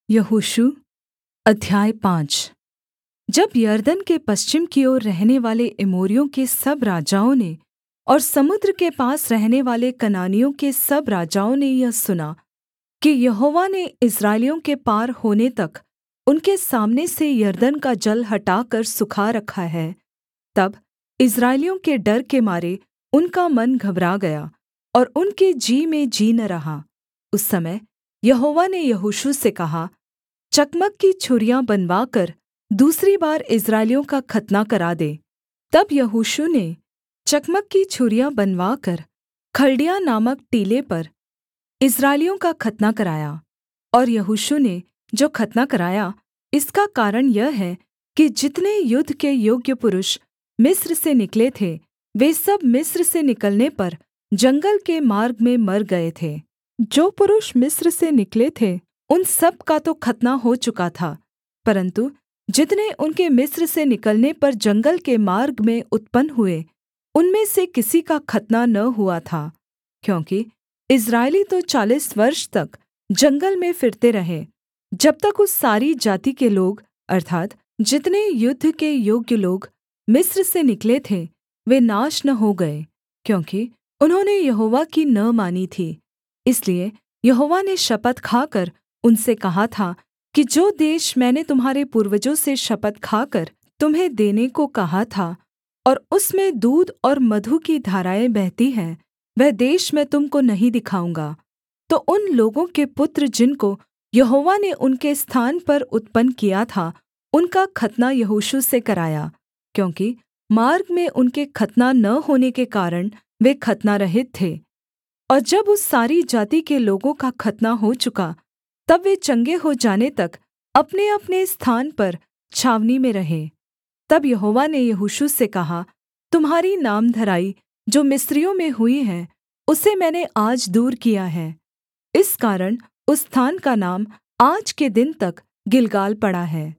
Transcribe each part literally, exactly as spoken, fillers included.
यहोशू अध्याय पाँच। जब यरदन के पश्चिम की ओर रहनेवाले एमोरियों के सब राजाओं ने और समुद्र के पास रहनेवाले कनानियों के सब राजाओं ने यह सुना कि यहोवा ने इस्राएलियों के पार होने तक उनके सामने से यरदन का जल हटाकर सुखा रखा है, तब इस्राएलियों के डर के मारे उनका मन घबरा गया और उनके जी में जी न रहा। उस समय यहोवा ने यहोशू से कहा, चकमक की छुरियाँ बनवाकर दूसरी बार इस्राएलियों का खतना करा दे। तब यहोशू ने चकमक की छुरियाँ बनवाकर खल्डिया नामक टीले पर इस्राएलियों का खतना कराया। और यहोशू ने जो खतना कराया, इसका कारण यह है कि जितने युद्ध के योग्य पुरुष मिस्र से निकले थे, वे सब मिस्र से निकलने पर जंगल के मार्ग में मर गए थे। जो पुरुष मिस्र से निकले थे उन सब का तो खतना हो चुका था, परन्तु जितने उनके मिस्र से निकलने पर जंगल के मार्ग में उत्पन्न हुए, उनमें से किसी का खतना न हुआ था, क्योंकि इस्राएली तो चालीस वर्ष तक जंगल में फिरते रहे, जब तक उस सारी जाति के लोग अर्थात् जितने युद्ध के योग्य लोग मिस्र से निकले थे, वे नाश न हो गए, क्योंकि उन्होंने यहोवा की न मानी थी। इसलिए यहोवा ने शपथ खाकर उनसे कहा था कि जो देश मैंने तुम्हारे पूर्वजों से शपथ खाकर तुम्हें देने को कहा था और उसमें दूध और मधु की धाराएँ बहती हैं, वह देश मैं तुम को नहीं दिखाऊँगा। तो उन लोगों के पुत्र जिनको यहोवा ने उनके स्थान पर उत्पन्न किया था, उनका खतना यहोशू से कराया, क्योंकि मार्ग में उनके खतना न होने के कारण वे खतनारहित थे। और जब उस सारी जाति के लोगों का खतना हो चुका, तब वे चंगे हो जाने तक अपनेअपने स्थान पर छावनी में रहे। तब यहोवा ने यहोशू से कहा, तुम्हारी नामधराई जो मिस्रियों में हुई है, उसे मैंने आज दूर किया है। इस कारण उस स्थान का नाम आज के दिन तक गिलगाल पड़ा है।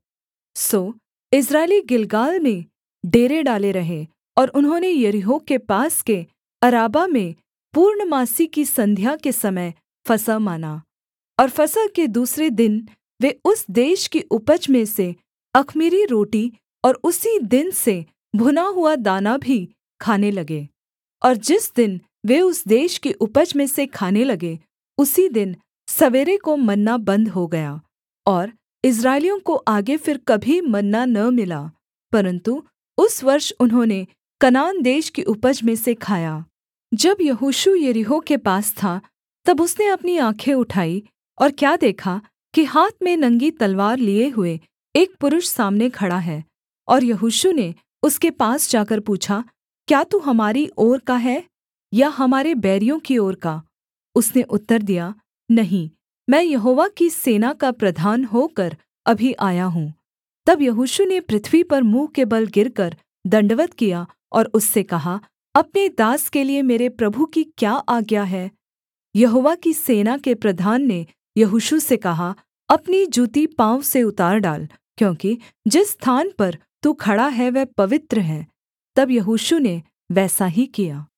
सो इस्राएली गिलगाल में डेरे डाले रहे, और उन्होंने यरीहो के पास के अराबा में पूर्णमासी की संध्या के समय फसह माना। और फसह के दूसरे दिन वे उस देश की उपज में से अख़मीरी रोटी और उसी दिन से भुना हुआ दाना भी खाने लगे। और जिस दिन वे उस देश की उपज में से खाने लगे, उसी दिन सवेरे को मन्ना बन्द हो गया, और इस्राएलियों को आगे फिर कभी मन्ना न मिला, परन्तु उस वर्ष उन्होंने कनान देश की उपज में से खाया। जब यहोशू यरीहो के पास था, तब उसने अपनी आँखें उठाई और क्या देखा कि हाथ में नंगी तलवार लिए हुए एक पुरुष सामने खड़ा है। और यहोशू ने उसके पास जाकर पूछा, क्या तू हमारी ओर का है या हमारे बैरियों की ओर का? उसने उत्तर दिया, नहीं, मैं यहोवा की सेना का प्रधान होकर अभी आया हूँ। तब यहोशू ने पृथ्वी पर मुँह के बल गिरकर दण्डवत् किया और उससे कहा, अपने दास के लिये मेरे प्रभु की क्या आज्ञा है? यहोवा की सेना के प्रधान ने यहोशू से कहा, अपनी जूती पाँव से उतार डाल, क्योंकि जिस स्थान पर तू खड़ा है वह पवित्र है। तब यहोशू ने वैसा ही किया।